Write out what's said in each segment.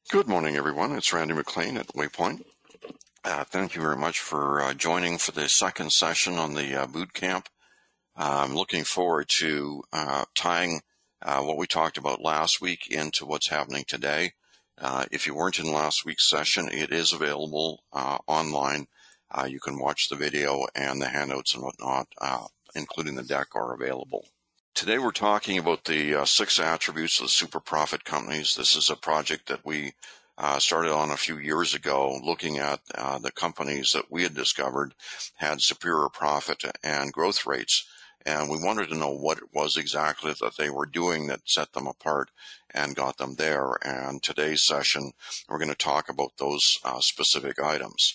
Good morning, everyone. It's Randy McLean at Waypoint. Thank you very much for joining for the second session on the boot camp. I'm looking forward to tying what we talked about last week into what's happening today. If you weren't in last week's session, it is available online. You can watch the video, and the handouts and whatnot, including the deck, are available. Today we're talking about the 6 attributes of the super profit companies. This is a project that we started on a few years ago, looking at the companies that we had discovered had superior profit and growth rates. And we wanted to know what it was exactly that they were doing that set them apart and got them there. And today's session, we're going to talk about those specific items.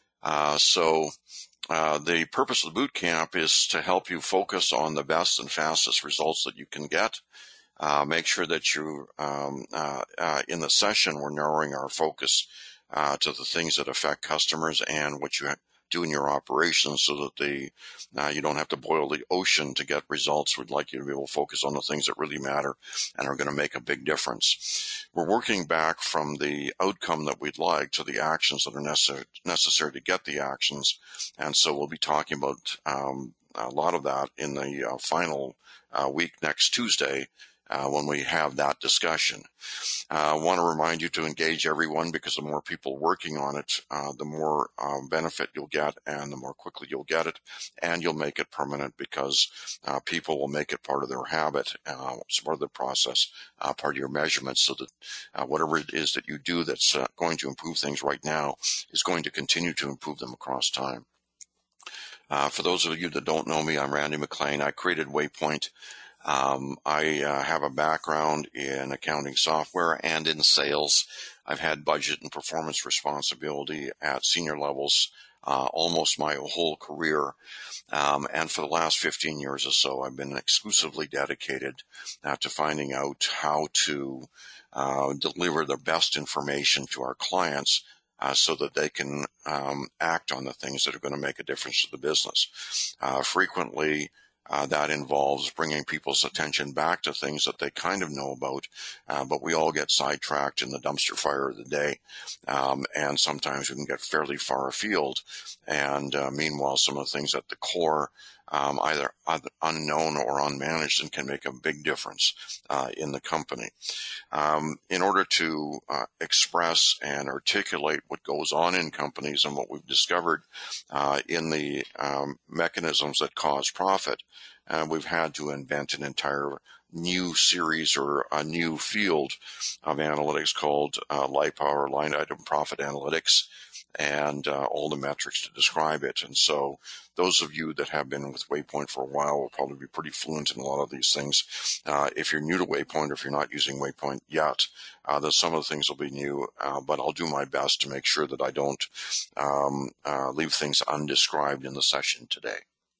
The purpose of the boot camp is to help you focus on the best and fastest results that you can get. Make sure that you, in the session, we're narrowing our focus to the things that affect customers and what you do in your operations, so that you don't have to boil the ocean to get results. We'd like you to be able to focus on the things that really matter and are going to make a big difference. We're working back from the outcome that we'd like to the actions that are necessary to get the actions. And so we'll be talking about a lot of that in the final week next Tuesday, when we have that discussion. I want to remind you to engage everyone, because the more people working on it, the more benefit you'll get, and the more quickly you'll get it, and you'll make it permanent, because people will make it part of their habit, it's part of the process, part of your measurements, so that whatever it is that you do that's going to improve things right now is going to continue to improve them across time. For those of you that don't know me, I'm Randy McLean. I created Waypoint. I have a background in accounting software and in sales. I've had budget and performance responsibility at senior levels almost my whole career. And for the last 15 years or so, I've been exclusively dedicated to finding out how to deliver the best information to our clients, so that they can act on the things that are going to make a difference to the business. Frequently, that involves bringing people's attention back to things that they kind of know about, but we all get sidetracked in the dumpster fire of the day, and sometimes we can get fairly far afield. And meanwhile, some of the things at the core, either unknown or unmanaged, and can make a big difference in the company. In order to express and articulate what goes on in companies and what we've discovered in the mechanisms that cause profit, we've had to invent an entire new series or a new field of analytics called LIPA, Line Item Profit Analytics, and all the metrics to describe it. And so those of you that have been with Waypoint for a while will probably be pretty fluent in a lot of these things. If you're new to Waypoint, or if you're not using Waypoint yet, then some of the things will be new, but I'll do my best to make sure that I don't leave things undescribed in the session today.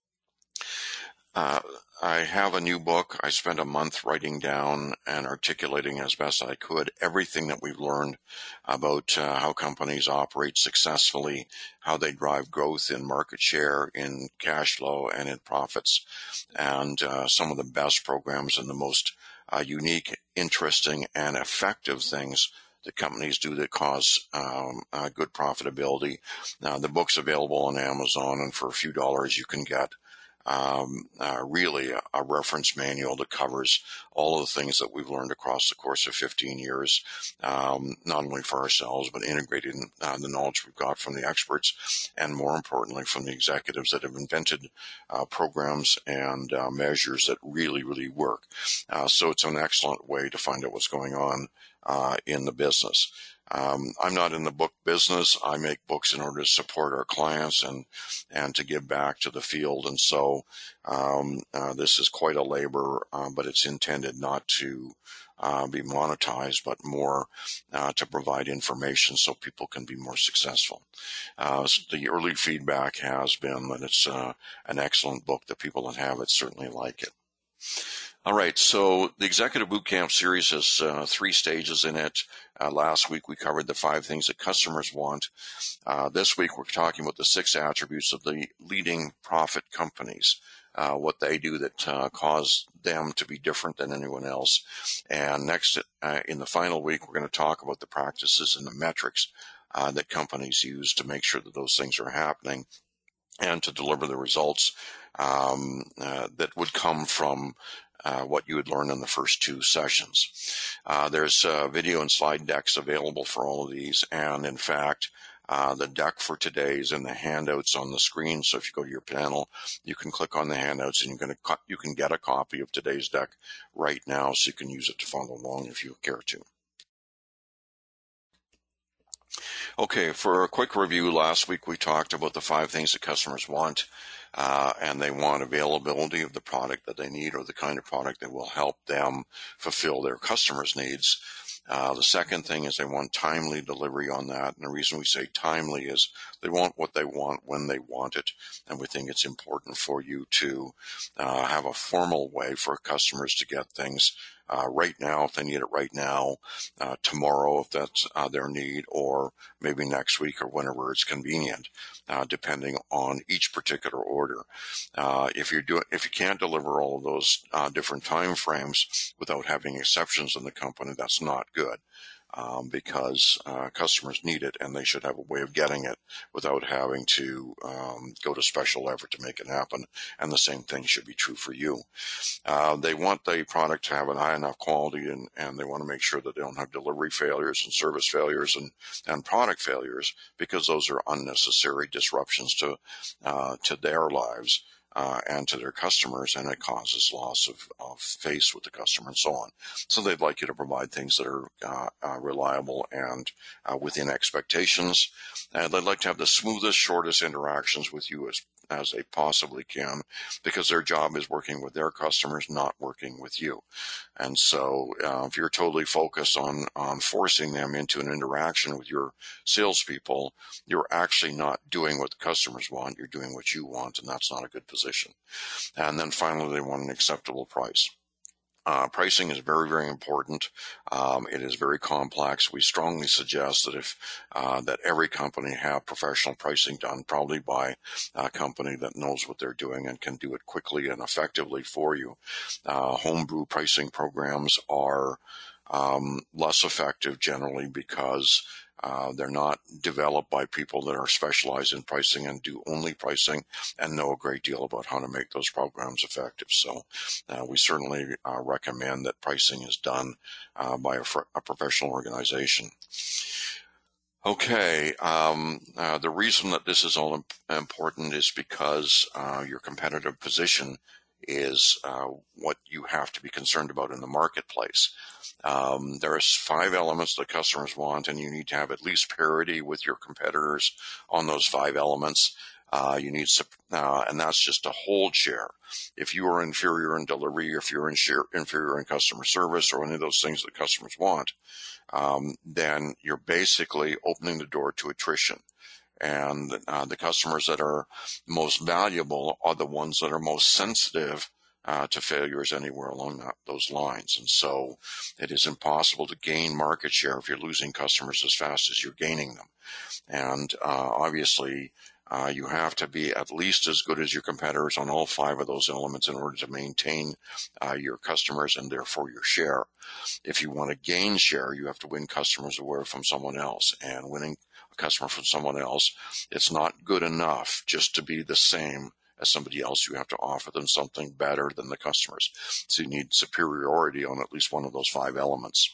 I have a new book. I spent a month writing down and articulating as best I could everything that we've learned about how companies operate successfully, how they drive growth in market share, in cash flow, and in profits, and some of the best programs and the most unique, interesting, and effective things that companies do that cause good profitability. Now, the book's available on Amazon, and for a few dollars you can get really a reference manual that covers all of the things that we've learned across the course of 15 years, not only for ourselves, but integrating the knowledge we've got from the experts, and more importantly, from the executives that have invented programs and measures that really, really work. So it's an excellent way to find out what's going on in the business. I'm not in the book business. I make books in order to support our clients and to give back to the field. And so this is quite a labor, but it's intended not to be monetized, but more to provide information so people can be more successful. So the early feedback has been that it's an excellent book, that people that have it certainly like it. All right, so the Executive Bootcamp series has 3 stages in it. Last week we covered the 5 things that customers want. This week we're talking about the 6 attributes of the leading profit companies. what they do that cause them to be different than anyone else. And next, in the final week, we're going to talk about the practices and the metrics that companies use to make sure that those things are happening and to deliver the results that would come from what you would learn in the first two sessions. There's video and slide decks available for all of these, and in fact, the deck for today is in the handouts on the screen. So if you go to your panel, you can click on the handouts and you can get a copy of today's deck right now, so you can use it to follow along if you care to. Okay, for a quick review, last week we talked about the 5 things that customers want, and they want availability of the product that they need or the kind of product that will help them fulfill their customers' needs. The second thing is they want timely delivery on that, and the reason we say timely is they want what they want when they want it, and we think it's important for you to have a formal way for customers to get things right now if they need it right now, tomorrow if that's their need, or maybe next week or whenever it's convenient, depending on each particular order. If you can't deliver all of those different time frames without having exceptions in the company, that's not good. Because customers need it, and they should have a way of getting it without having to go to special effort to make it happen. And the same thing should be true for you. They want the product to have an high enough quality, and they want to make sure that they don't have delivery failures and service failures and product failures, because those are unnecessary disruptions to their lives. And to their customers, and it causes loss of face with the customer and so on. So they'd like you to provide things that are reliable and within expectations. And they'd like to have the smoothest, shortest interactions with you as they possibly can, because their job is working with their customers, not working with you. And so if you're totally focused on forcing them into an interaction with your salespeople, you're actually not doing what the customers want, you're doing what you want, and that's not a good position. And then finally, they want an acceptable price. Pricing is very, very important. It is very complex. We strongly suggest that that every company have professional pricing done, probably by a company that knows what they're doing and can do it quickly and effectively for you. Homebrew pricing programs are less effective generally because they're not developed by people that are specialized in pricing and do only pricing and know a great deal about how to make those programs effective. So we certainly recommend that pricing is done by a professional organization. Okay, the reason that this is all important is because your competitive position is what you have to be concerned about in the marketplace. There are 5 elements that customers want, and you need to have at least parity with your competitors on those 5 elements. You need, and that's just to hold share. If you are inferior in delivery, if you're inferior in customer service, or any of those things that customers want, then you're basically opening the door to attrition. And the customers that are most valuable are the ones that are most sensitive to failures anywhere along those lines. And so it is impossible to gain market share if you're losing customers as fast as you're gaining them. And obviously, you have to be at least as good as your competitors on all 5 of those elements in order to maintain your customers and therefore your share. If you want to gain share, you have to win customers away from someone else. And winning a customer from someone else, it's not good enough just to be the same as somebody else. You have to offer them something better than the customers. So you need superiority on at least one of those 5 elements.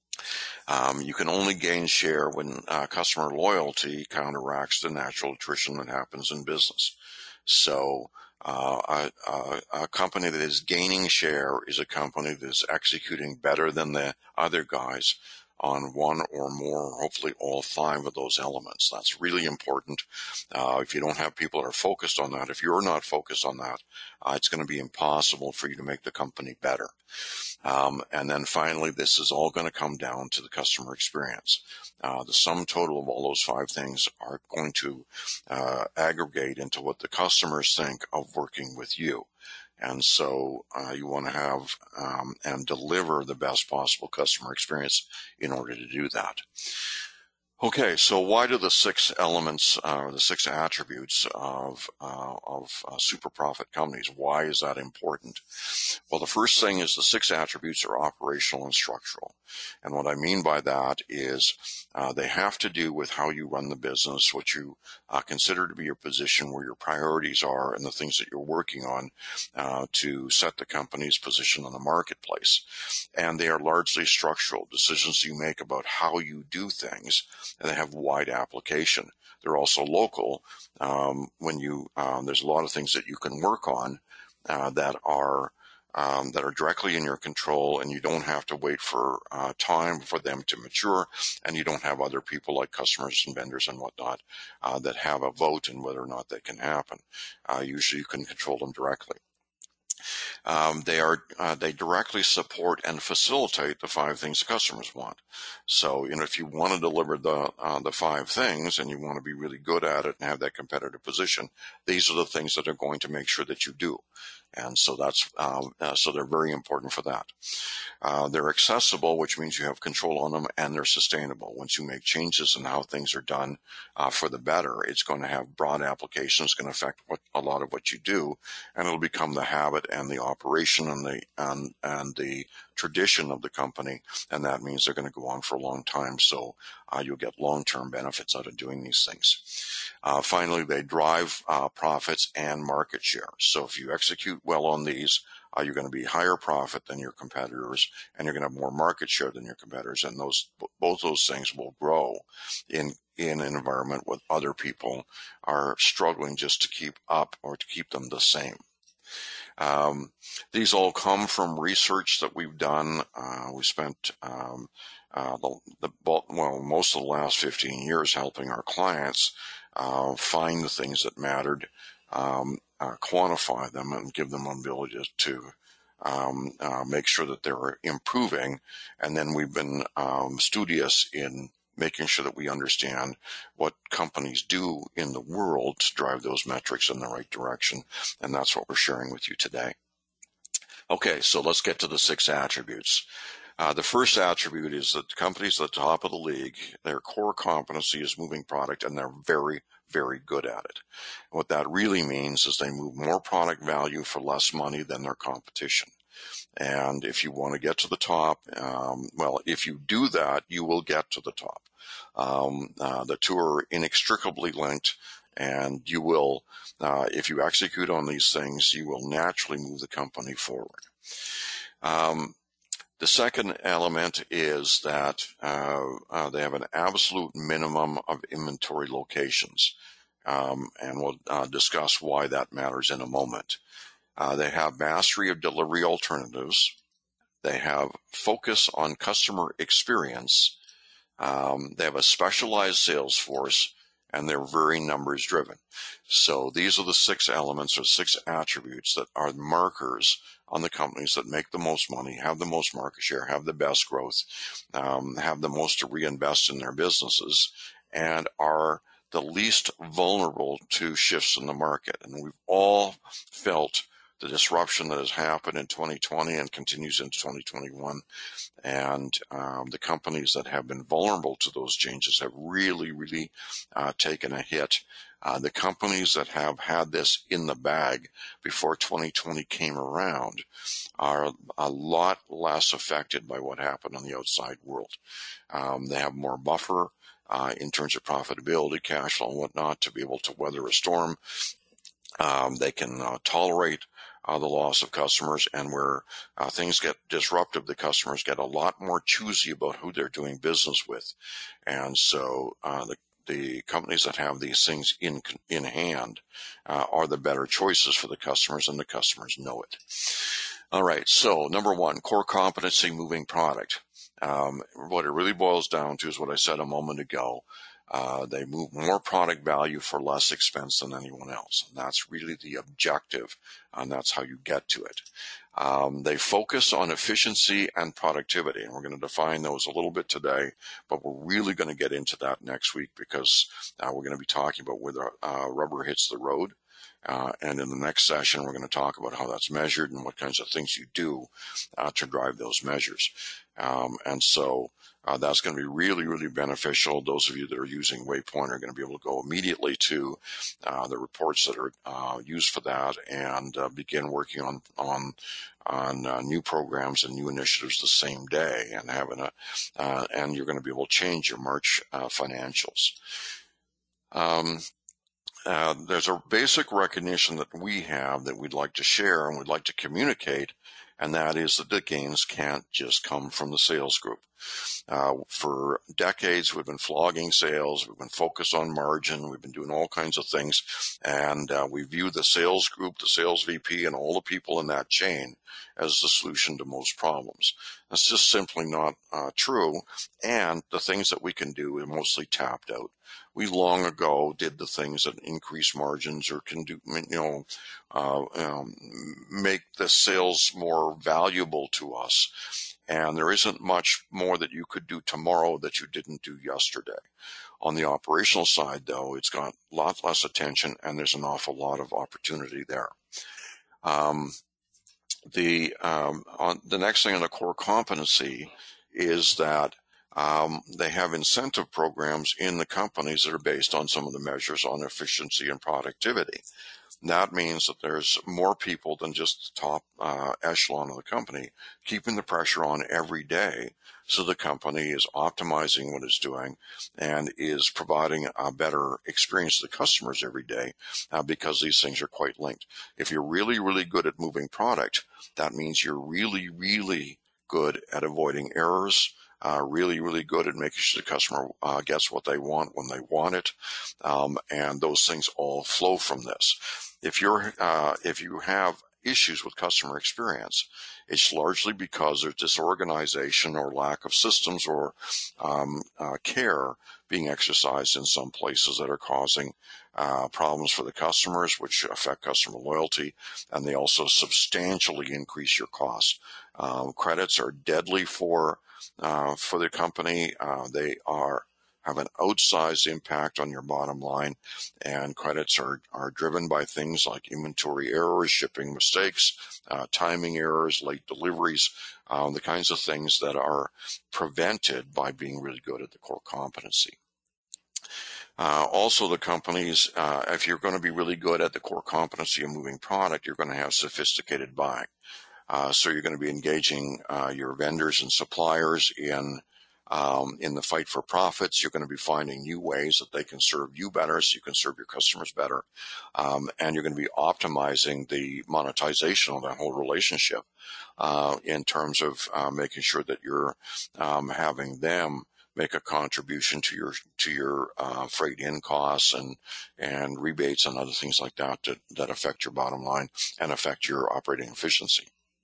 You can only gain share when customer loyalty counteracts the natural attrition that happens in business. So a company that is gaining share is a company that is executing better than the other guys on one or more, hopefully all 5 of those elements. That's really important. If you don't have people that are focused on that, if you're not focused on that, it's going to be impossible for you to make the company better. And then finally, this is all going to come down to the customer experience. The sum total of all those 5 things are going to aggregate into what the customers think of working with you. And so you want to have and deliver the best possible customer experience in order to do that. Okay, so why do the six elements, the six attributes of super profit companies? Why is that important? Well, the first thing is the six attributes are operational and structural, and what I mean by that is they have to do with how you run the business, what you consider to be your position, where your priorities are, and the things that you're working on to set the company's position in the marketplace. And they are largely structural decisions you make about how you do things, and they have wide application. They're also local. There's a lot of things that you can work on that are directly in your control, and you don't have to wait for time for them to mature, and you don't have other people like customers and vendors and whatnot that have a vote in whether or not they can happen. Usually you can control them directly. They directly support and facilitate the five things the customers want. So, if you want to deliver the five things and you want to be really good at it and have that competitive position, these are the things that are going to make sure that you do. And so so they're very important for that. They're accessible, which means you have control on them, and they're sustainable. Once you make changes in how things are done for the better, it's going to have broad applications. It's going to affect a lot of what you do, and it'll become the habit and the operation and the tradition of the company, and that means they're going to go on for a long time. So you'll get long-term benefits out of doing these things. Finally, they drive profits and market share. So if you execute well on these, you're going to be higher profit than your competitors, and you're going to have more market share than your competitors, and both those things will grow in an environment where other people are struggling just to keep up or to keep them the same. These all come from research that we've done. We spent most of the last 15 years helping our clients find the things that mattered, quantify them, and give them an ability to make sure that they're improving. And then we've been studious in making sure that we understand what companies do in the world to drive those metrics in the right direction. And that's what we're sharing with you today. Okay, so let's get to the six attributes. The first attribute is that companies at the top of the league, their core competency is moving product, and they're very, very good at it. What that really means is they move more product value for less money than their competition. And if you want to get to the top, if you do that, you will get to the top. The two are inextricably linked, and you will, if you execute on these things, you will naturally move the company forward. The second element is that they have an absolute minimum of inventory locations, and we'll discuss why that matters in a moment. They have mastery of delivery alternatives. They have focus on customer experience. They have a specialized sales force, and they're very numbers driven. So these are the six elements or six attributes that are markers on the companies that make the most money, have the most market share, have the best growth, have the most to reinvest in their businesses, and are the least vulnerable to shifts in the market. And we've all felt the disruption that has happened in 2020 and continues into 2021. And the companies that have been vulnerable to those changes have really, really taken a hit. The companies that have had this in the bag before 2020 came around are a lot less affected by what happened on the outside world. They have more buffer in terms of profitability, cash flow, and whatnot to be able to weather a storm. They can tolerate the loss of customers, and where things get disruptive, the customers get a lot more choosy about who they're doing business with. And so the companies that have these things in hand are the better choices for the customers, and the customers know it. All right, so number one, core competency, moving product. What it really boils down to is what I said a moment ago. They move more product value for less expense than anyone else. And that's really the objective, and that's how you get to it. They focus on efficiency and productivity, and we're going to define those a little bit today, but we're really going to get into that next week because we're going to be talking about where the rubber hits the road. And in the next session, we're going to talk about how that's measured and what kinds of things you do to drive those measures. And so That's going to be really, really beneficial. Those of you that are using Waypoint are going to be able to go immediately to the reports that are used for that and begin working on new programs and new initiatives the same day, and and you're going to be able to change your March financials. There's a basic recognition that we have that we'd like to share and we'd like to communicate, and that is that the gains can't just come from the sales group. For decades, we've been flogging sales. We've been focused on margin. We've been doing all kinds of things. And we view the sales group, the sales VP, and all the people in that chain as the solution to most problems. That's just simply not true. And the things that we can do are mostly tapped out. We long ago did the things that increase margins or can do, make the sales more valuable to us. And there isn't much more that you could do tomorrow that you didn't do yesterday. On the operational side, though, it's got a lot less attention, and there's an awful lot of opportunity there. The next thing on the core competency is that they have incentive programs in the companies that are based on some of the measures on efficiency and productivity. That means that there's more people than just the top echelon of the company keeping the pressure on every day, so the company is optimizing what it's doing and is providing a better experience to the customers every day, because these things are quite linked. If you're really, really good at moving product, that means you're really, really good at avoiding errors, really, really good at making sure the customer gets what they want when they want it, and those things all flow from this. If you have issues with customer experience, it's largely because there's disorganization or lack of systems or care being exercised in some places that are causing problems for the customers, which affect customer loyalty, and they also substantially increase your costs. Credits are deadly for the company. They have an outsized impact on your bottom line, and credits are driven by things like inventory errors, shipping mistakes, timing errors, late deliveries, the kinds of things that are prevented by being really good at the core competency. Also, the companies, if you're going to be really good at the core competency of moving product, you're going to have sophisticated buying. So you're going to be engaging your vendors and suppliers in the fight for profits. You're going to be finding new ways that they can serve you better so you can serve your customers better. And you're going to be optimizing the monetization of that whole relationship in terms of making sure that you're having them make a contribution to your freight in costs and rebates and other things like that affect your bottom line and affect your operating efficiency.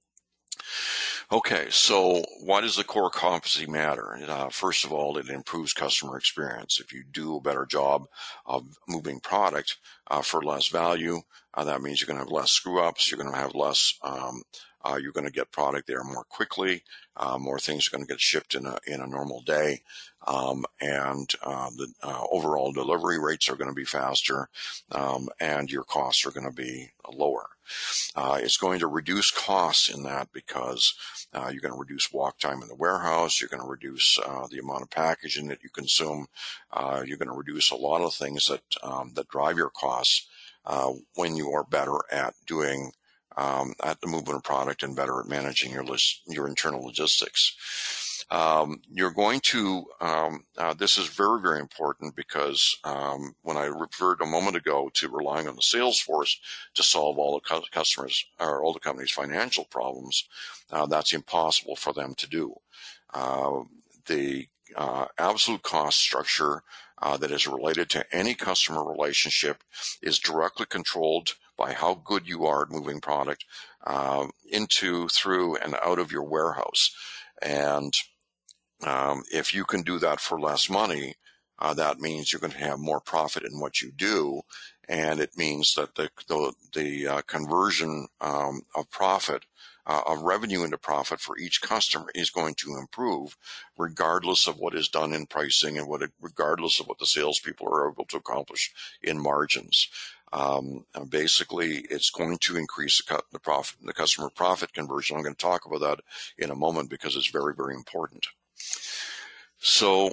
Okay, so why does the core competency matter? First of all, it improves customer experience. If you do a better job of moving product for less value, that means you're going to have less screw-ups, you're going to have less, you're going to get product there more quickly, more things are going to get shipped in a normal day, and the overall delivery rates are going to be faster, and your costs are going to be lower. It's going to reduce costs in that because you're going to reduce walk time in the warehouse. You're going to reduce the amount of packaging that you consume. You're going to reduce a lot of things that drive your costs when you are better at doing at the movement of product and better at managing your internal logistics. You're going to, this is very, very important because when I referred a moment ago to relying on the sales force to solve all the customers or all the company's financial problems, that's impossible for them to do. The absolute cost structure that is related to any customer relationship is directly controlled by how good you are at moving product into, through, and out of your warehouse. And if you can do that for less money, that means you're going to have more profit in what you do, and it means that the conversion of profit, of revenue into profit for each customer is going to improve, regardless of what is done in pricing and regardless of what the salespeople are able to accomplish in margins. Basically, it's going to increase the customer profit conversion. I'm going to talk about that in a moment because it's very, very important. So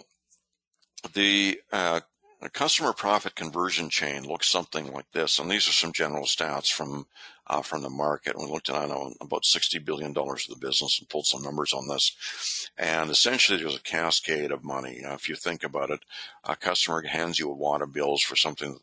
the customer profit conversion chain looks something like this, and these are some general stats from the market. We looked at about $60 billion of the business and pulled some numbers on this. And essentially, there's a cascade of money. If you think about it, a customer hands you a wad of bills for something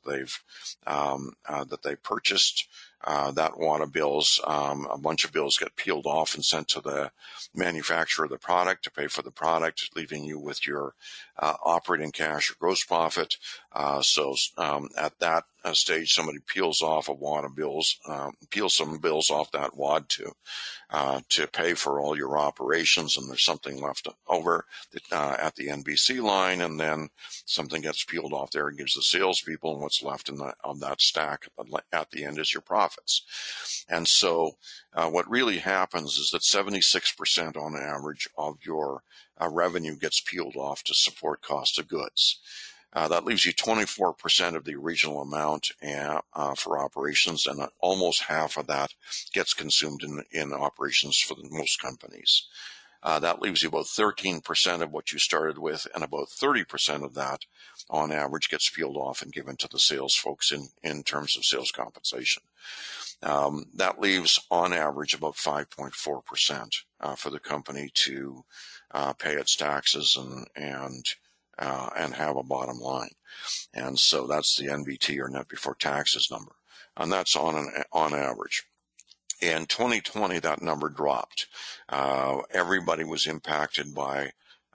that they purchased. That wad of bills, a bunch of bills get peeled off and sent to the manufacturer of the product to pay for the product, leaving you with your operating cash or gross profit. So at that stage, somebody peels off a wad of bills, peels some bills off that wad to pay for all your operations, and there's something left over at the NBC line, and then something gets peeled off there and gives the salespeople, and what's left on that stack at the end is your profits. And so what really happens is that 76% on average of your revenue gets peeled off to support cost of goods. That leaves you 24% of the original amount for operations, and almost half of that gets consumed in operations for most companies. That leaves you about 13% of what you started with, and about 30% of that, on average, gets peeled off and given to the sales folks in terms of sales compensation. That leaves, on average, about 5.4% for the company to pay its taxes and have a bottom line. And so that's the NBT, or net before taxes, number. And that's on average. In 2020, that number dropped. Everybody was impacted by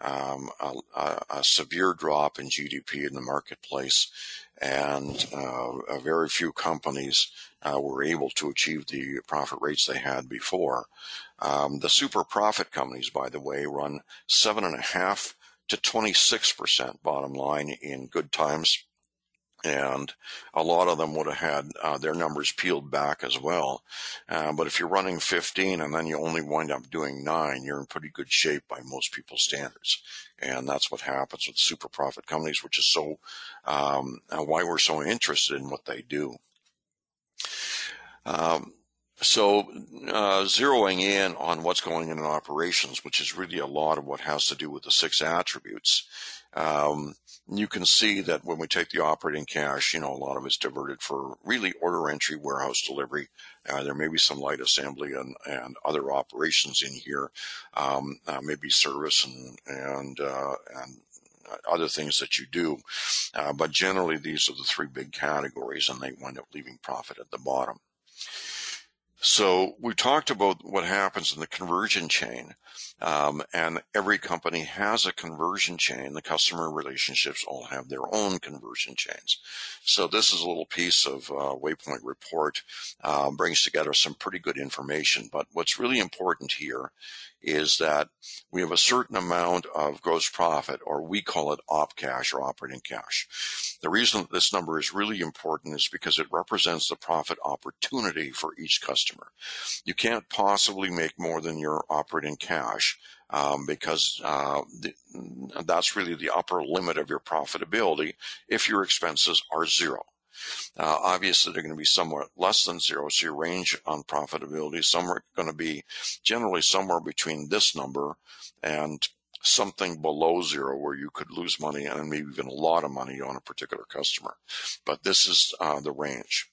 a severe drop in GDP in the marketplace, and very few companies were able to achieve the profit rates they had before. The super profit companies, by the way, run 7.5% to 26% bottom line in good times. And a lot of them would have had their numbers peeled back as well. But if you're running 15 and then you only wind up doing 9, you're in pretty good shape by most people's standards. And that's what happens with super profit companies, which is so why we're so interested in what they do. So zeroing in on what's going in operations, which is really a lot of what has to do with the 6 attributes, you can see that when we take the operating cash, a lot of it's diverted for really order entry, warehouse delivery. There may be some light assembly and other operations in here, maybe service and other things that you do. But generally, these are the 3 big categories, and they wind up leaving profit at the bottom. So we talked about what happens in the conversion chain, and every company has a conversion chain. The customer relationships all have their own conversion chains. So this is a little piece of Waypoint report, brings together some pretty good information. But what's really important here is that we have a certain amount of gross profit, or we call it op cash or operating cash. The reason that this number is really important is because it represents the profit opportunity for each customer. You can't possibly make more than your operating cash because that's really the upper limit of your profitability if your expenses are 0. Obviously, they're going to be somewhat less than 0, so your range on profitability, some are going to be generally somewhere between this number and something below 0, where you could lose money and maybe even a lot of money on a particular customer. But this is the range.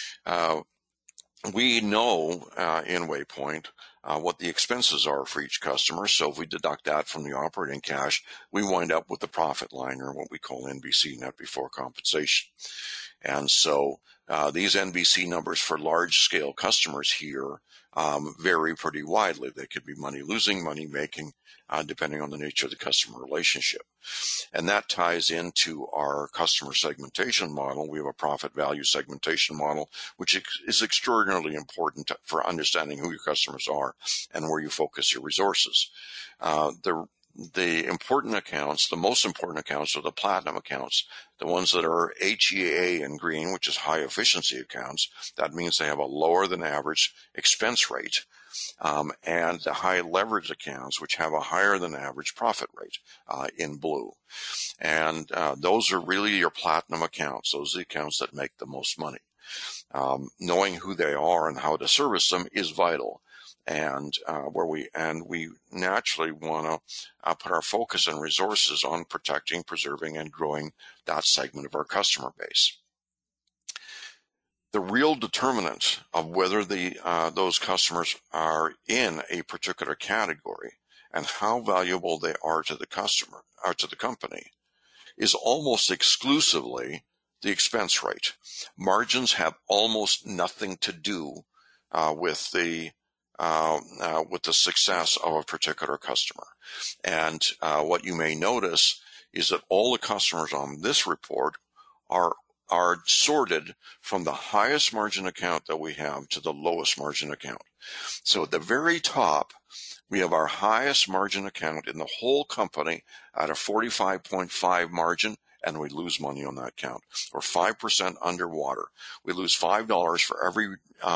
We know in Waypoint what the expenses are for each customer. So if we deduct that from the operating cash, we wind up with the profit line, or what we call NBC, net before compensation. And so these NBC numbers for large-scale customers here vary pretty widely. They could be money losing, money making, depending on the nature of the customer relationship. And that ties into our customer segmentation model. We have a profit value segmentation model, which is extraordinarily important for understanding who your customers are and where you focus your resources. The important accounts, the most important accounts, are the platinum accounts, the ones that are HEA in green, which is high efficiency accounts. That means they have a lower than average expense rate. And the high leverage accounts, which have a higher than average profit rate in blue. And those are really your platinum accounts. Those are the accounts that make the most money. Knowing who they are and how to service them is vital. and we naturally want to put our focus and resources on protecting, preserving, and growing that segment of our customer base. The real determinant of whether those customers are in a particular category and how valuable they are to the customer or to the company is almost exclusively the expense rate. Margins have almost nothing to do with the success of a particular customer. And what you may notice is that all the customers on this report are sorted from the highest margin account that we have to the lowest margin account. So at the very top, we have our highest margin account in the whole company at a 45.5 margin, and we lose money on that account. We're 5% underwater. We lose $5 for every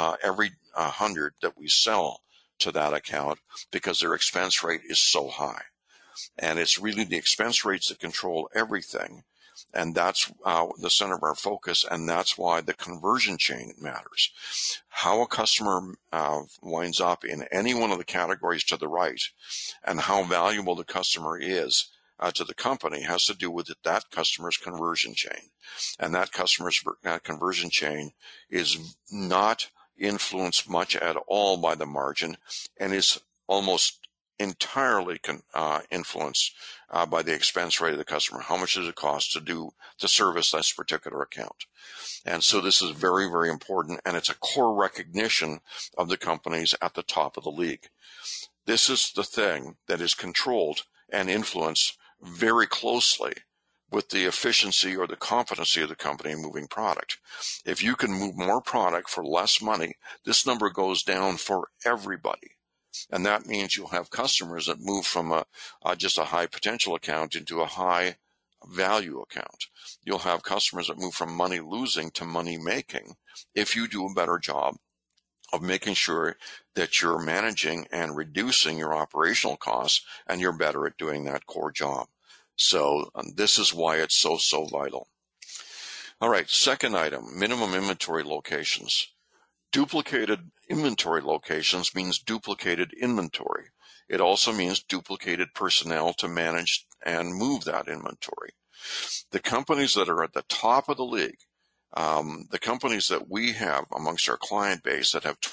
100 that we sell to that account because their expense rate is so high. And it's really the expense rates that control everything. And that's the center of our focus, and that's why the conversion chain matters. How a customer winds up in any one of the categories to the right and how valuable the customer is to the company has to do with that customer's conversion chain. And that customer's conversion chain is not influenced much at all by the margin and is almost entirely influenced by the expense rate of the customer. How much does it cost to service this particular account? And so this is very, very important, and it's a core recognition of the companies at the top of the league. This is the thing that is controlled and influenced very closely with the efficiency or the competency of the company in moving product. If you can move more product for less money, this number goes down for everybody. And that means you'll have customers that move from just a high potential account into a high value account. You'll have customers that move from money losing to money making if you do a better job of making sure that you're managing and reducing your operational costs, and you're better at doing that core job. So this is why it's so vital. All right, second item, minimum inventory locations. Duplicated inventory locations means duplicated inventory. It also means duplicated personnel to manage and move that inventory. The companies that are at the top of the league, the companies that we have amongst our client base that have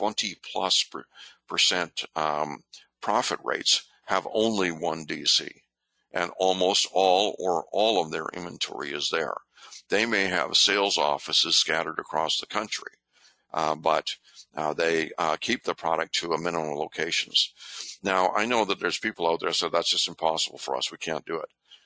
20+% profit rates have only one DC, and almost all or all of their inventory is there. They may have sales offices scattered across the country, but they keep the product to a minimum locations. Now, I know that there's people out there that say that's just impossible for us. We can't do it.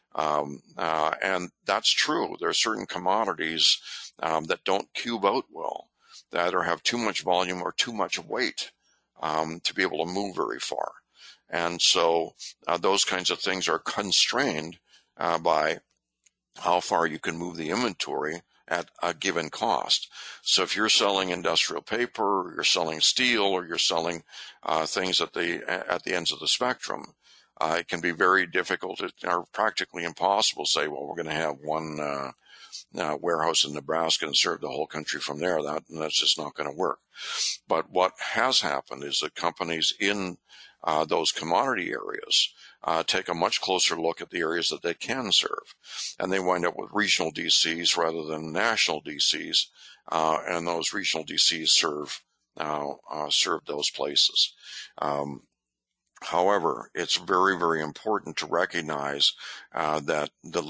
And that's true. There are certain commodities that don't cube out well, that either have too much volume or too much weight to be able to move very far. And so those kinds of things are constrained by how far you can move the inventory at a given cost. So if you're selling industrial paper, or you're selling steel, or you're selling things at the ends of the spectrum, it can be very difficult or practically impossible to say, well, we're going to have one warehouse in Nebraska and serve the whole country from there. That's just not going to work. But what has happened is that companies in those commodity areas take a much closer look at the areas that they can serve, and they wind up with regional DCs rather than national DCs, and those regional DCs serve those places. However, it's very, very important to recognize that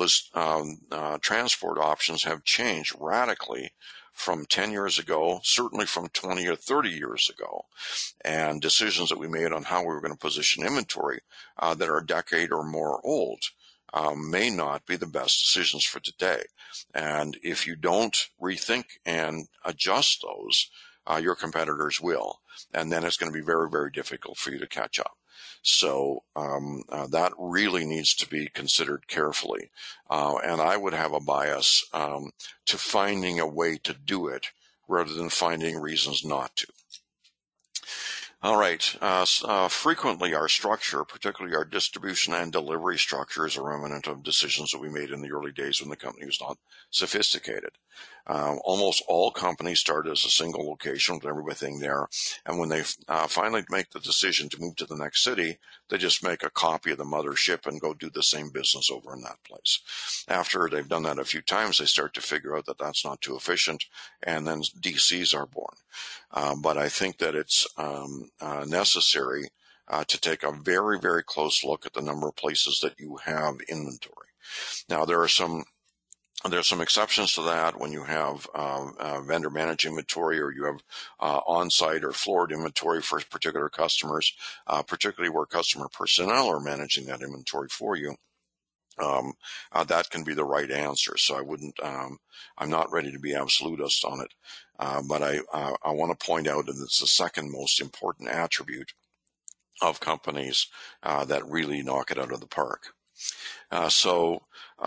the transport options have changed radically from 10 years ago, certainly from 20 or 30 years ago, and decisions that we made on how we were going to position inventory that are a decade or more old may not be the best decisions for today. And if you don't rethink and adjust those, your competitors will, and then it's going to be very, very difficult for you to catch up. So that really needs to be considered carefully. And I would have a bias to finding a way to do it rather than finding reasons not to. All right. Frequently, our structure, particularly our distribution and delivery structure, is a remnant of decisions that we made in the early days when the company was not sophisticated. Almost all companies start as a single location with everything there, and when they finally make the decision to move to the next city, they just make a copy of the mothership and go do the same business over in that place. After they've done that a few times, they start to figure out that that's not too efficient, and then DCs are born. But I think that it's necessary to take a very, very close look at the number of places that you have inventory. Now, there's some exceptions to that when you have vendor managed inventory, or you have on-site or floored inventory for particular customers, particularly where customer personnel are managing that inventory for you. That can be the right answer. So I wouldn't, I'm not ready to be absolutist on it. But I want to point out that it's the second most important attribute of companies that really knock it out of the park. So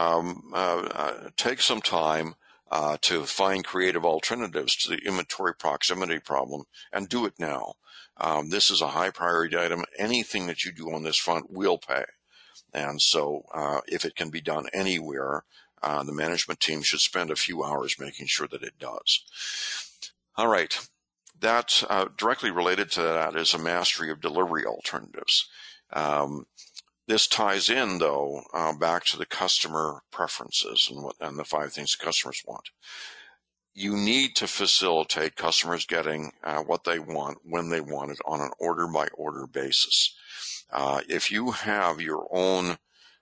take some time to find creative alternatives to the inventory proximity problem, and do it now. This is a high priority item. Anything that you do on this front will pay. And so if it can be done anywhere, the management team should spend a few hours making sure that it does. All right. That directly related to that is a mastery of delivery alternatives. This ties in, though, back to the customer preferences and the 5 things the customers want. You need to facilitate customers getting what they want when they want it on an order-by-order basis. If you have your own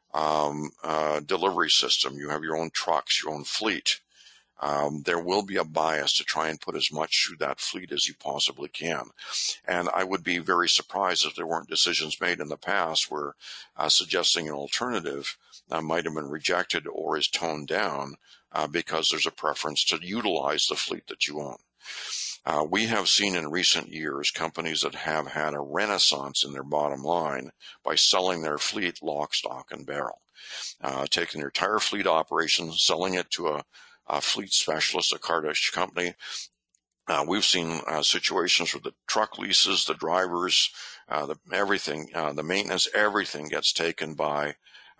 delivery system, you have your own trucks, your own fleet, there will be a bias to try and put as much through that fleet as you possibly can. And I would be very surprised if there weren't decisions made in the past where suggesting an alternative might have been rejected or is toned down because there's a preference to utilize the fleet that you own. We have seen in recent years companies that have had a renaissance in their bottom line by selling their fleet lock, stock, and barrel, taking their entire fleet operation, selling it to a fleet specialist, a car-ish company. We've seen situations where the truck leases, the drivers, everything, the maintenance, everything gets taken by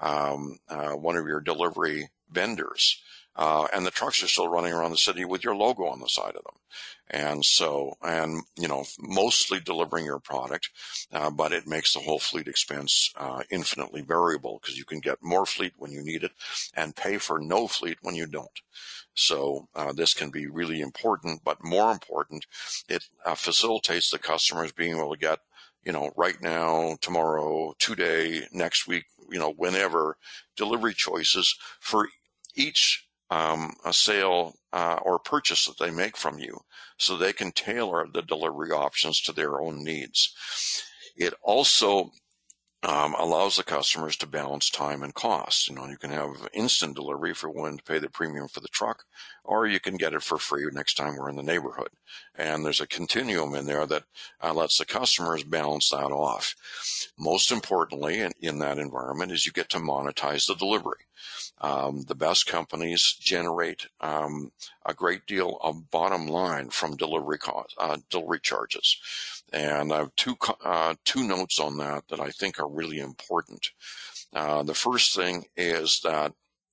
one of your delivery vendors. And the trucks are still running around the city with your logo on the side of them. And so, mostly delivering your product, but it makes the whole fleet expense infinitely variable, because you can get more fleet when you need it and pay for no fleet when you don't. So this can be really important, but more important, it facilitates the customers being able to get, right now, tomorrow, today, next week, whenever, delivery choices for each a sale or purchase that they make from you, so they can tailor the delivery options to their own needs. It also allows the customers to balance time and cost. You can have instant delivery if you're willing to pay the premium for the truck, or you can get it for free next time we're in the neighborhood. And there's a continuum in there that lets the customers balance that off. Most importantly, in that environment, is you get to monetize the delivery. The best companies generate a great deal of bottom line from delivery charges. And I have two notes on that I think are really important. The first thing is that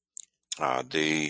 the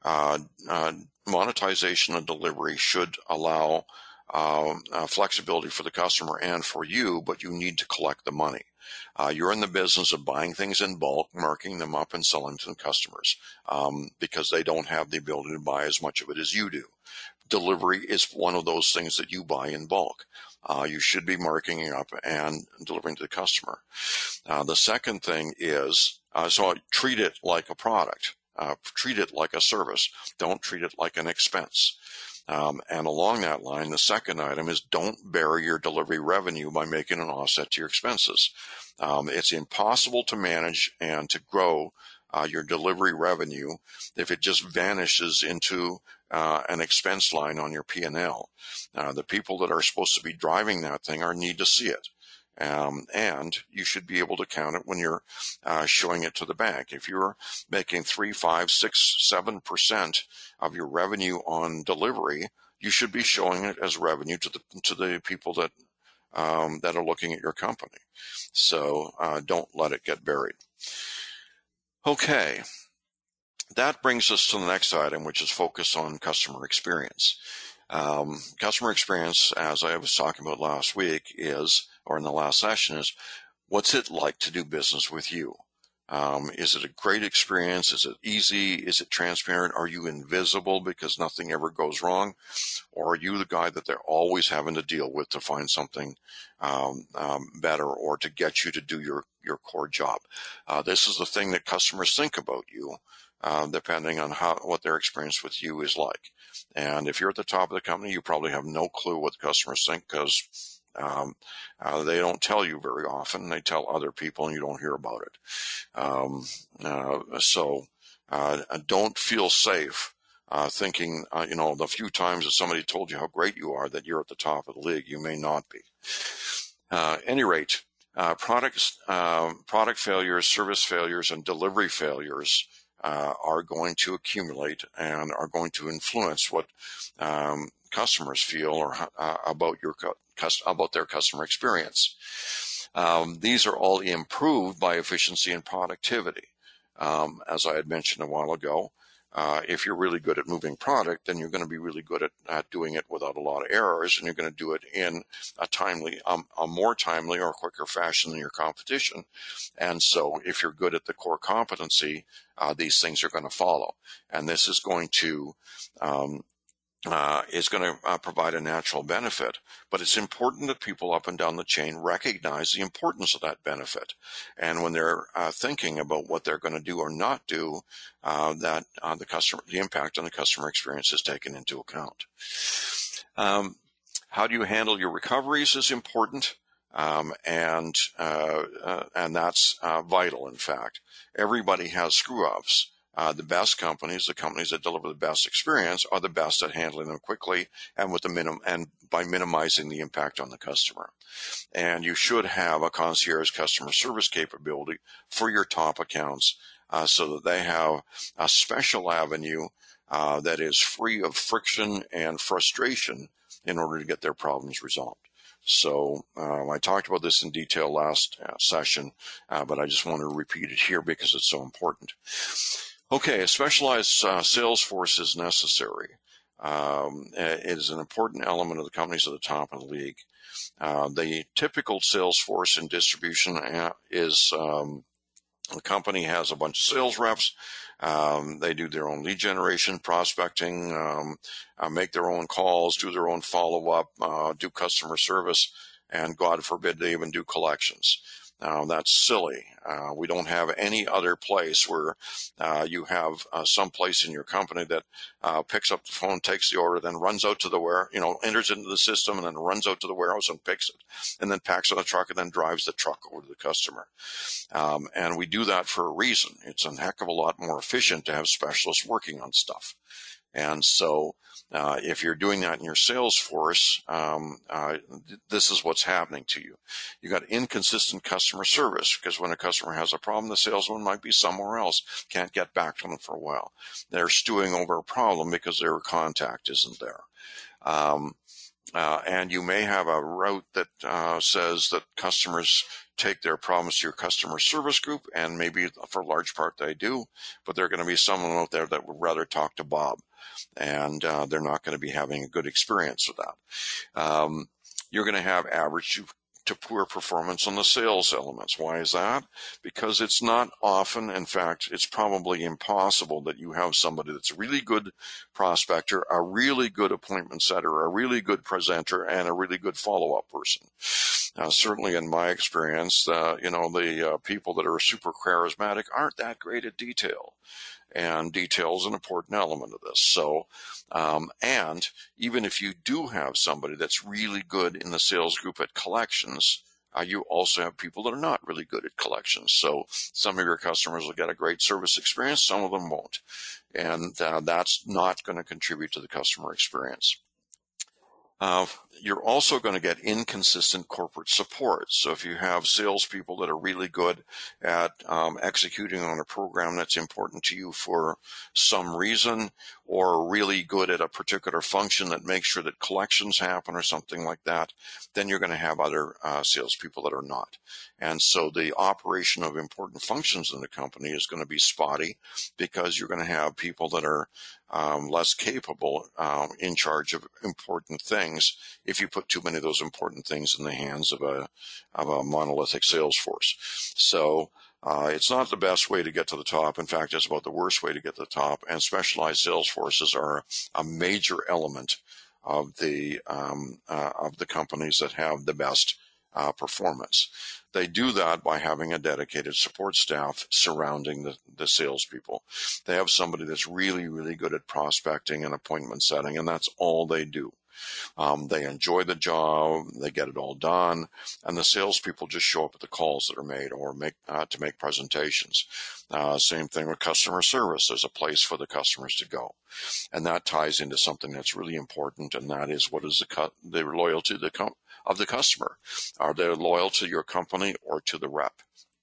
monetization of delivery should allow flexibility for the customer and for you, but you need to collect the money. You're in the business of buying things in bulk, marking them up, and selling to customers because they don't have the ability to buy as much of it as you do. Delivery is one of those things that you buy in bulk. You should be marking it up and delivering to the customer. The second thing is, so treat it like a product. Treat it like a service. Don't treat it like an expense. And along that line, the second item is don't bury your delivery revenue by making an offset to your expenses. It's impossible to manage and to grow your delivery revenue if it just vanishes into an expense line on your P&L. The people that are supposed to be driving that thing need to see it. And you should be able to count it when you're showing it to the bank. If you're making 3, 5, 6, 7% of your revenue on delivery, you should be showing it as revenue to the people that that are looking at your company. So don't let it get buried. Okay, that brings us to the next item, which is focus on customer experience. Customer experience, as I was talking about last week, or in the last session, is what's it like to do business with you? Is it a great experience? Is it easy? Is it transparent? Are you invisible because nothing ever goes wrong? Or are you the guy that they're always having to deal with to find something better or to get you to do your core job? This is the thing that customers think about you, depending on what their experience with you is like. And if you're at the top of the company, you probably have no clue what the customers think because they don't tell you very often. They tell other people and you don't hear about it. So don't feel safe thinking, the few times that somebody told you how great you are, that you're at the top of the league. You may not be. Any rate, product failures, service failures, and delivery failures are going to accumulate and are going to influence what customers feel or about their customer experience. These are all improved by efficiency and productivity. As I had mentioned a while ago, if you're really good at moving product, then you're going to be really good at doing it without a lot of errors, and you're going to do it in a more timely or quicker fashion than your competition. And so if you're good at the core competency, these things are going to follow. And this is going to provide a natural benefit, but it's important that people up and down the chain recognize the importance of that benefit. And when they're thinking about what they're going to do or not do, the impact on the customer experience is taken into account. How do you handle your recoveries is important. And that's vital, in fact. Everybody has screw-ups. The best companies, the companies that deliver the best experience, are the best at handling them quickly and by minimizing the impact on the customer. And you should have a concierge customer service capability for your top accounts so that they have a special avenue that is free of friction and frustration in order to get their problems resolved. So I talked about this in detail last session, but I just want to repeat it here because it's so important. Okay, a specialized sales force is necessary. It is an important element of the companies at the top of the league. The typical sales force in distribution is the company has a bunch of sales reps. They do their own lead generation, prospecting, make their own calls, do their own follow-up, do customer service, and God forbid they even do collections. That's silly. We don't have any other place where you have some place in your company that picks up the phone, takes the order, then runs out to the enters into the system and then runs out to the warehouse and picks it, and then packs on a truck and then drives the truck over to the customer. And we do that for a reason. It's a heck of a lot more efficient to have specialists working on stuff. And so if you're doing that in your sales force, this is what's happening to you. You got inconsistent customer service because when a customer has a problem, the salesman might be somewhere else, can't get back to them for a while. They're stewing over a problem because their contact isn't there. And you may have a route that says that customers take their problems to your customer service group, and maybe for a large part they do, but there are going to be someone out there that would rather talk to Bob, and they're not going to be having a good experience with that. You're going to have average to poor performance on the sales elements. Why is that? Because it's not often, in fact, it's probably impossible that you have somebody that's a really good prospector, a really good appointment setter, a really good presenter, and a really good follow-up person. Certainly in my experience, the people that are super charismatic aren't that great at detail. And detail is an important element of this. So, and even if you do have somebody that's really good in the sales group at collections, you also have people that are not really good at collections. So some of your customers will get a great service experience, some of them won't. And that's not going to contribute to the customer experience. You're also going to get inconsistent corporate support. So if you have salespeople that are really good at executing on a program that's important to you for some reason, or really good at a particular function that makes sure that collections happen or something like that, then you're going to have other salespeople that are not. And so the operation of important functions in the company is going to be spotty, because you're going to have people that are less capable in charge of important things if you put too many of those important things in the hands of a monolithic sales force. So it's not the best way to get to the top. In fact, it's about the worst way to get to the top. And specialized sales forces are a major element of the companies that have the best performance. They do that by having a dedicated support staff surrounding the salespeople. They have somebody that's really, really good at prospecting and appointment setting, and that's all they do. They enjoy the job, they get it all done, and the salespeople just show up at the calls that are made or to make presentations. Same thing with customer service. There's a place for the customers to go. And that ties into something that's really important, and that is, what is the loyalty of the customer? Are they loyal to your company or to the rep?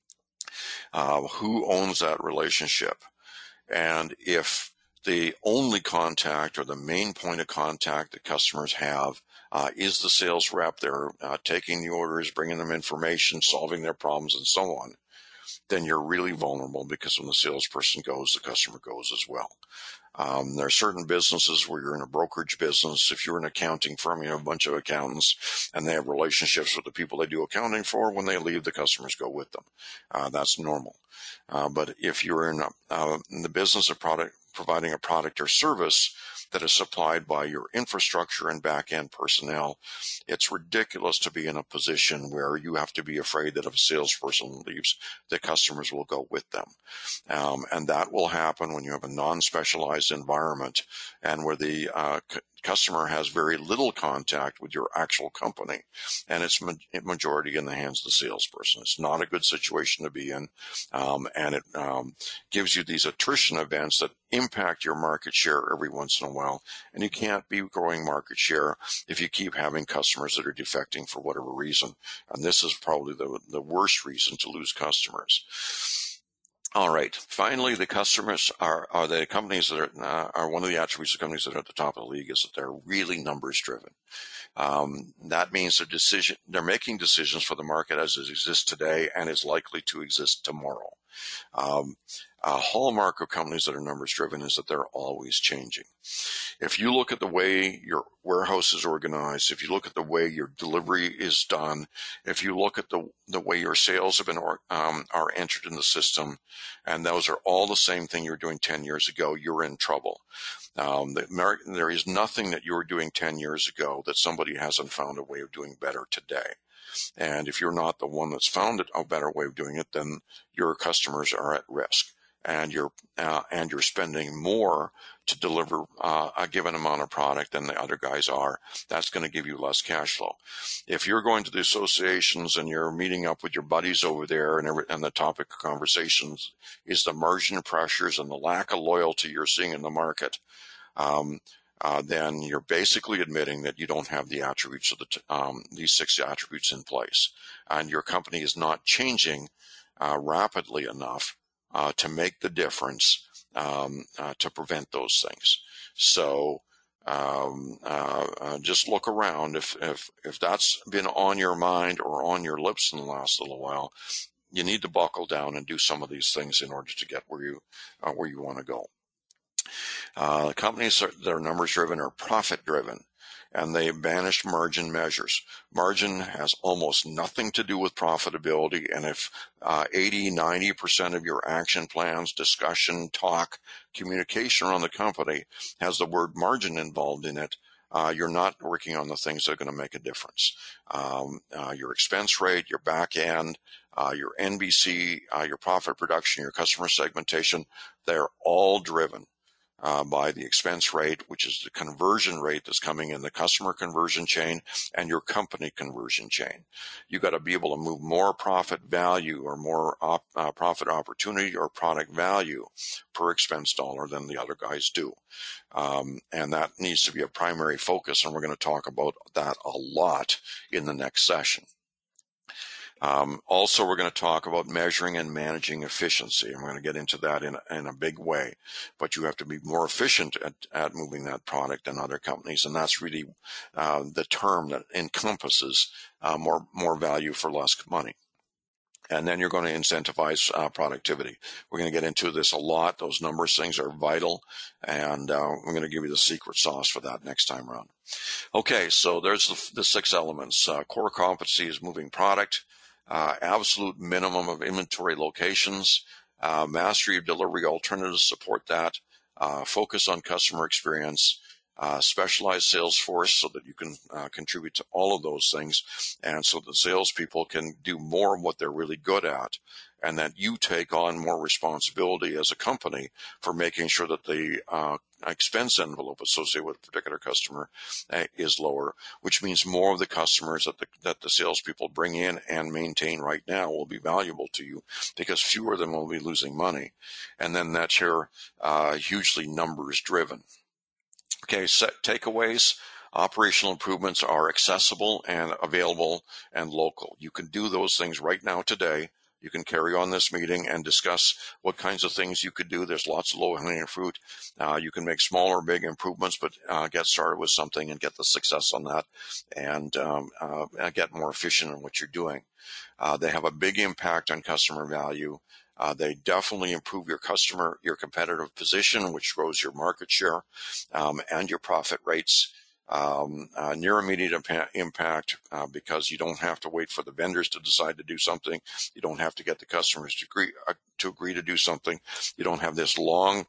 Who owns that relationship? And if the only contact or the main point of contact that customers have is the sales rep, they're taking the orders, bringing them information, solving their problems, and so on, then you're really vulnerable, because when the salesperson goes, the customer goes as well. There are certain businesses where you're in a brokerage business. If you're an accounting firm, you have a bunch of accountants, and they have relationships with the people they do accounting for. When they leave, the customers go with them. That's normal. But if you're in the business of providing a product or service that is supplied by your infrastructure and back-end personnel, it's ridiculous to be in a position where you have to be afraid that if a salesperson leaves, the customers will go with them. And that will happen when you have a non-specialized environment, and where the customer has very little contact with your actual company, and it's majority in the hands of the salesperson. It's not a good situation to be in, and it gives you these attrition events that impact your market share every once in a while, and you can't be growing market share if you keep having customers that are defecting for whatever reason, and this is probably the worst reason to lose customers. All right. Finally, the customers are the companies that are one of the attributes of companies that are at the top of the league is that they're really numbers driven. That means they're making decisions for the market as it exists today and is likely to exist tomorrow. A hallmark of companies that are numbers driven is that they're always changing. If you look at the way your warehouse is organized, if you look at the way your delivery is done, if you look at the way your sales have been are entered in the system, and those are all the same thing you were doing 10 years ago, you're in trouble. There is nothing that you were doing 10 years ago that somebody hasn't found a way of doing better today. And if you're not the one that's found a better way of doing it, then your customers are at risk. And you're spending more to deliver a given amount of product than the other guys are. That's going to give you less cash flow. If you're going to the associations and you're meeting up with your buddies over there, and the topic of conversations is the margin pressures and the lack of loyalty you're seeing in the market, then you're basically admitting that you don't have the attributes of these 6 attributes in place, and your company is not changing rapidly enough to make the difference to prevent those things. So just look around. If that's been on your mind or on your lips in the last little while, you need to buckle down and do some of these things in order to get where you want to go. Companies that are numbers driven are profit driven, and they banish margin measures. Margin has almost nothing to do with profitability, and if 80-90% of your action plans, discussion, talk, communication around the company has the word margin involved in it, you're not working on the things that are going to make a difference. Your expense rate, your back end, your NBC, your profit production, your customer segmentation, they're all driven by the expense rate, which is the conversion rate that's coming in the customer conversion chain and your company conversion chain. You got to be able to move more profit value or more profit opportunity or product value per expense dollar than the other guys do. And that needs to be a primary focus, and we're going to talk about that a lot in the next session. Also, we're going to talk about measuring and managing efficiency. I'm going to get into that in a big way, but you have to be more efficient at moving that product than other companies, and that's really the term that encompasses more value for less money. And then you're going to incentivize productivity. We're going to get into this a lot. Those numbers things are vital, and we're going to give you the secret sauce for that next time around. Okay, so there's the 6 elements. Core competency is moving product. Absolute minimum of inventory locations, mastery of delivery alternatives support that, focus on customer experience, specialized sales force so that you can contribute to all of those things, and so the salespeople can do more of what they're really good at, and that you take on more responsibility as a company for making sure that the expense envelope associated with a particular customer is lower, which means more of the customers that the salespeople bring in and maintain right now will be valuable to you because fewer of them will be losing money. And then that's your hugely numbers driven. Okay, set takeaways. Operational improvements are accessible and available and local. You can do those things right now today. You can carry on this meeting and discuss what kinds of things you could do. There's lots of low-hanging fruit. You can make small or big improvements, but get started with something and get the success on that, and get more efficient in what you're doing. They have a big impact on customer value. They definitely improve your competitive position, which grows your market share and your profit rates. Near immediate impact because you don't have to wait for the vendors to decide to do something. You don't have to get the customers to agree to do something. You don't have this long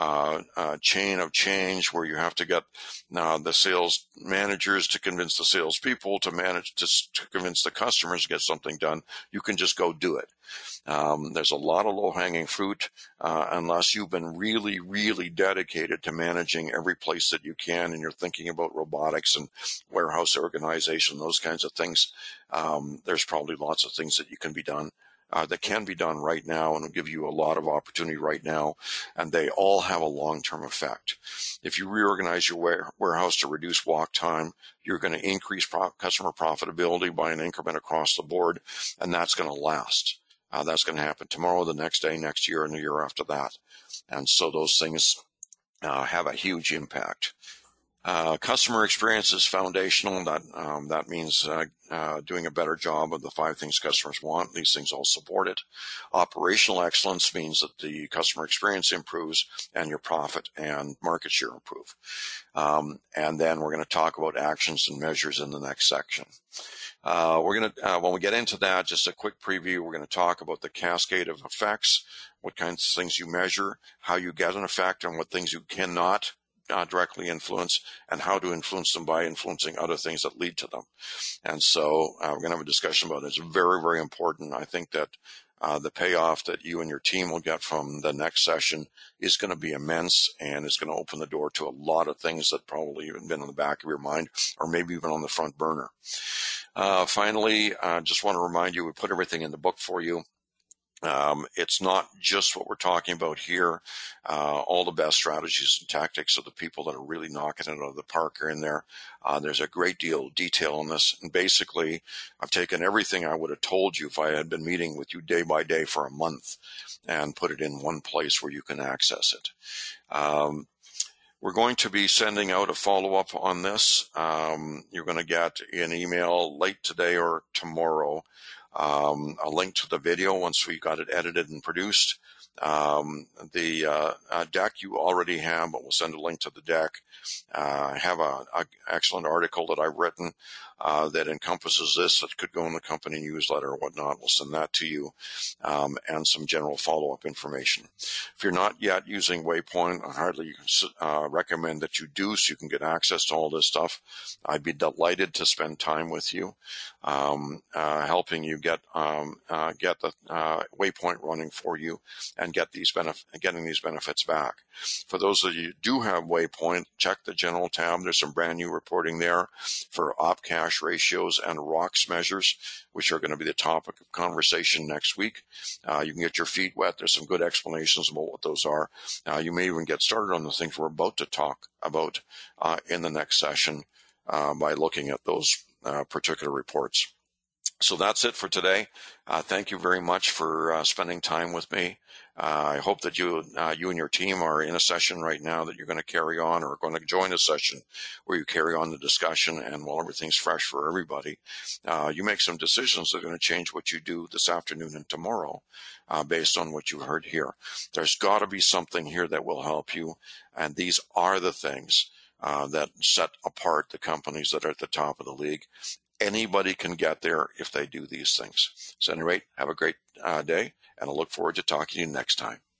chain of change where you have to get the sales managers to convince the salespeople to convince the customers to get something done. You can just go do it. There's a lot of low-hanging fruit unless you've been really, really dedicated to managing every place that you can, and you're thinking about robotics and warehouse organization, those kinds of things. There's probably lots of things that can be done right now, and will give you a lot of opportunity right now, and they all have a long-term effect. If you reorganize your warehouse to reduce walk time, you're going to increase customer profitability by an increment across the board, and that's going to last. That's going to happen tomorrow, the next day, next year, and the year after that. And so those things have a huge impact. Customer experience is foundational. That means doing a better job of the 5 things customers want. These things all support it. Operational excellence means that the customer experience improves and your profit and market share improve. And then we're going to talk about actions and measures in the next section. We're going to, when we get into that, just a quick preview, we're going to talk about the cascade of effects, what kinds of things you measure, how you get an effect, and what things you cannot directly influence, and how to influence them by influencing other things that lead to them. And so we're going to have a discussion about it. It's very, very important. I think that the payoff that you and your team will get from the next session is going to be immense, and it's going to open the door to a lot of things that probably even been in the back of your mind or maybe even on the front burner. Finally, just want to remind you, we put everything in the book for you. It's not just what we're talking about here. All the best strategies and tactics of the people that are really knocking it out of the park are in there. There's a great deal of detail on this. And basically, I've taken everything I would have told you if I had been meeting with you day by day for a month and put it in one place where you can access it. We're going to be sending out a follow-up on this. You're going to get an email late today or tomorrow, a link to the video once we got it edited and produced. The deck you already have, but we'll send a link to the deck. I have an excellent article that I've written that encompasses this that could go in the company newsletter or whatnot. We'll send that to you, and some general follow-up information. If you're not yet using Waypoint, I hardly recommend that you do, so you can get access to all this stuff. I'd be delighted to spend time with you, helping you get the Waypoint running for you, and getting these benefits back. For those of you who do have Waypoint, check the general tab. There's some brand new reporting there for op cash ratios and ROX measures, which are going to be the topic of conversation next week. You can get your feet wet. There's some good explanations about what those are. You may even get started on the things we're about to talk about in the next session by looking at those particular reports. So that's it for today. Thank you very much for spending time with me. I hope that you and your team are in a session right now that you're going to carry on, or going to join a session where you carry on the discussion, and while everything's fresh for everybody, you make some decisions that are going to change what you do this afternoon and tomorrow based on what you heard here. There's got to be something here that will help you, and these are the things that set apart the companies that are at the top of the league. Anybody can get there if they do these things. So at any rate, have a great day, and I look forward to talking to you next time.